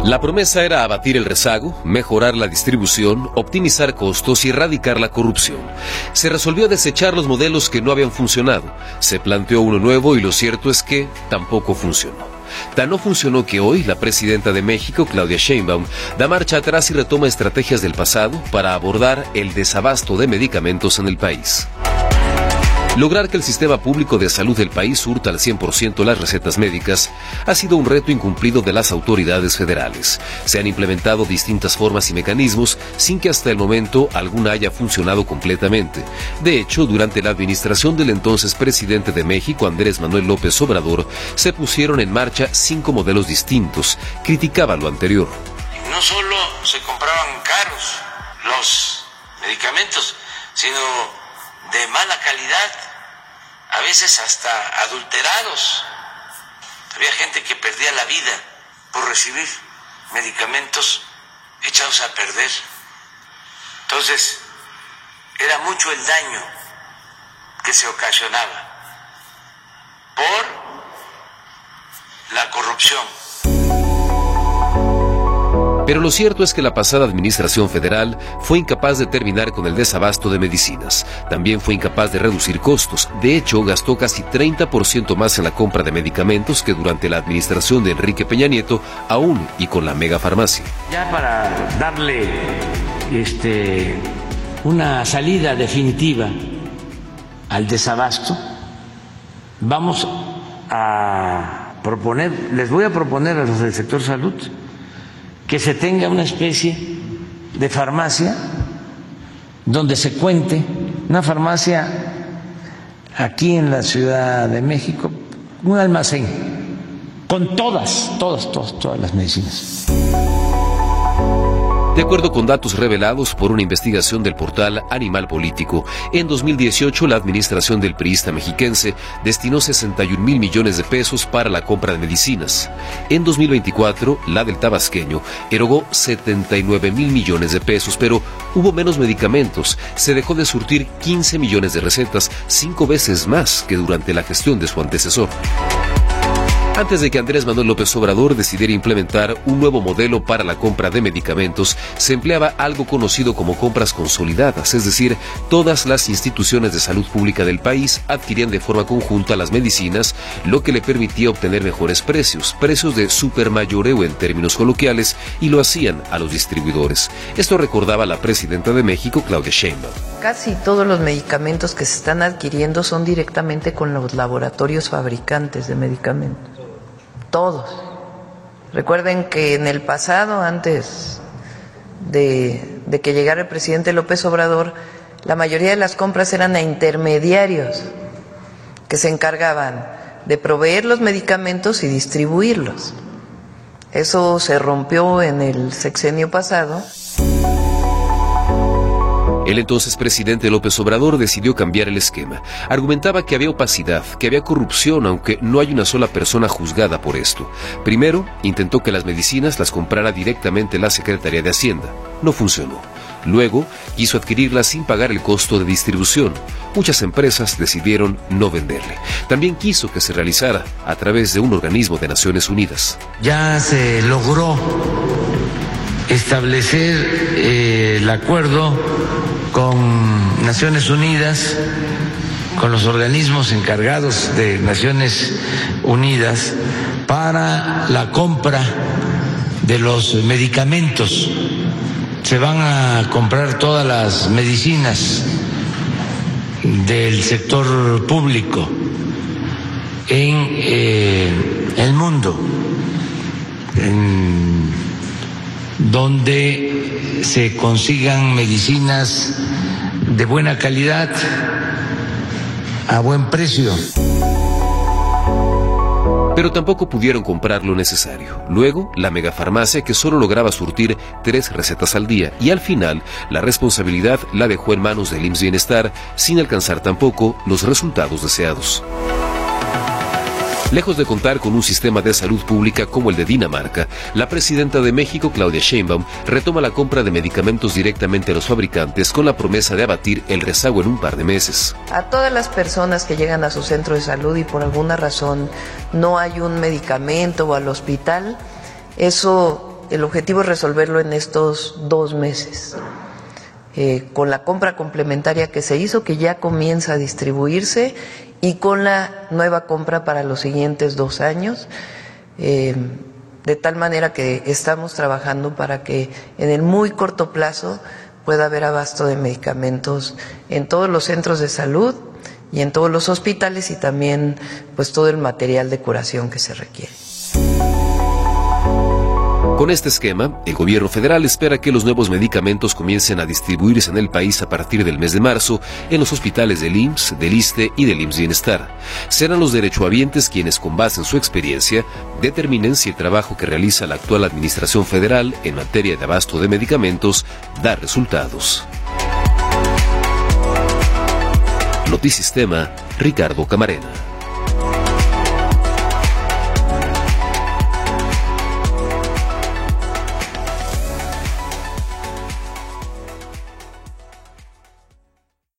La promesa era abatir el rezago, mejorar la distribución, optimizar costos y erradicar la corrupción. Se resolvió desechar los modelos que no habían funcionado. Se planteó uno nuevo y lo cierto es que tampoco funcionó. Tan no funcionó que hoy la presidenta de México, Claudia Sheinbaum, da marcha atrás y retoma estrategias del pasado para abordar el desabasto de medicamentos en el país. Lograr que el sistema público de salud del país surta al 100% las recetas médicas ha sido un reto incumplido de las autoridades federales. Se han implementado distintas formas y mecanismos sin que hasta el momento alguna haya funcionado completamente. De hecho, durante la administración del entonces presidente de México, Andrés Manuel López Obrador, se pusieron en marcha 5 modelos distintos. Criticaba lo anterior. No solo se compraban caros los medicamentos, sino de mala calidad, a veces hasta adulterados. Había gente que perdía la vida por recibir medicamentos echados a perder. Entonces, era mucho el daño que se ocasionaba por la corrupción. Pero lo cierto es que la pasada administración federal fue incapaz de terminar con el desabasto de medicinas. También fue incapaz de reducir costos. De hecho, gastó casi 30% más en la compra de medicamentos que durante la administración de Enrique Peña Nieto, aún y con la megafarmacia. Ya para darle una salida definitiva al desabasto, vamos a proponer, les voy a proponer a los del sector salud, que se tenga una especie de farmacia donde se cuente, una farmacia aquí en la Ciudad de México, un almacén con todas las medicinas. De acuerdo con datos revelados por una investigación del portal Animal Político, en 2018 la administración del priista mexiquense destinó 61,000 millones de pesos para la compra de medicinas. En 2024, la del tabasqueño erogó 79,000 millones de pesos, pero hubo menos medicamentos. Se dejó de surtir 15 millones de recetas, 5 veces más que durante la gestión de su antecesor. Antes de que Andrés Manuel López Obrador decidiera implementar un nuevo modelo para la compra de medicamentos, se empleaba algo conocido como compras consolidadas, es decir, todas las instituciones de salud pública del país adquirían de forma conjunta las medicinas, lo que le permitía obtener mejores precios de supermayoreo en términos coloquiales, y lo hacían a los distribuidores. Esto recordaba la presidenta de México, Claudia Sheinbaum. Casi todos los medicamentos que se están adquiriendo son directamente con los laboratorios fabricantes de medicamentos. Todos. Recuerden que en el pasado, antes de que llegara el presidente López Obrador, la mayoría de las compras eran a intermediarios que se encargaban de proveer los medicamentos y distribuirlos. Eso se rompió en el sexenio pasado. El entonces presidente López Obrador decidió cambiar el esquema. Argumentaba que había opacidad, que había corrupción, aunque no hay una sola persona juzgada por esto. Primero, intentó que las medicinas las comprara directamente la Secretaría de Hacienda. No funcionó. Luego, quiso adquirirlas sin pagar el costo de distribución. Muchas empresas decidieron no venderle. También quiso que se realizara a través de un organismo de Naciones Unidas. Ya se logró establecer el acuerdo con Naciones Unidas, con los organismos encargados de Naciones Unidas para la compra de los medicamentos. Se van a comprar todas las medicinas del sector público en el mundo, donde se consigan medicinas de buena calidad a buen precio. Pero tampoco pudieron comprar lo necesario. Luego, la megafarmacia, que solo lograba surtir 3 recetas al día, y al final, la responsabilidad la dejó en manos del IMSS Bienestar, sin alcanzar tampoco los resultados deseados. Lejos de contar con un sistema de salud pública como el de Dinamarca, la presidenta de México, Claudia Sheinbaum, retoma la compra de medicamentos directamente a los fabricantes con la promesa de abatir el rezago en un par de meses. A todas las personas que llegan a su centro de salud y por alguna razón no hay un medicamento o al hospital, eso el objetivo es resolverlo en estos 2 meses. Con la compra complementaria que se hizo, que ya comienza a distribuirse, y con la nueva compra para los siguientes 2 años, de tal manera que estamos trabajando para que en el muy corto plazo pueda haber abasto de medicamentos en todos los centros de salud y en todos los hospitales, y también pues todo el material de curación que se requiere. Con este esquema, el gobierno federal espera que los nuevos medicamentos comiencen a distribuirse en el país a partir del mes de marzo en los hospitales del IMSS, del ISSSTE y del IMSS Bienestar. Serán los derechohabientes quienes, con base en su experiencia, determinen si el trabajo que realiza la actual administración federal en materia de abasto de medicamentos da resultados. Notisistema, Ricardo Camarena.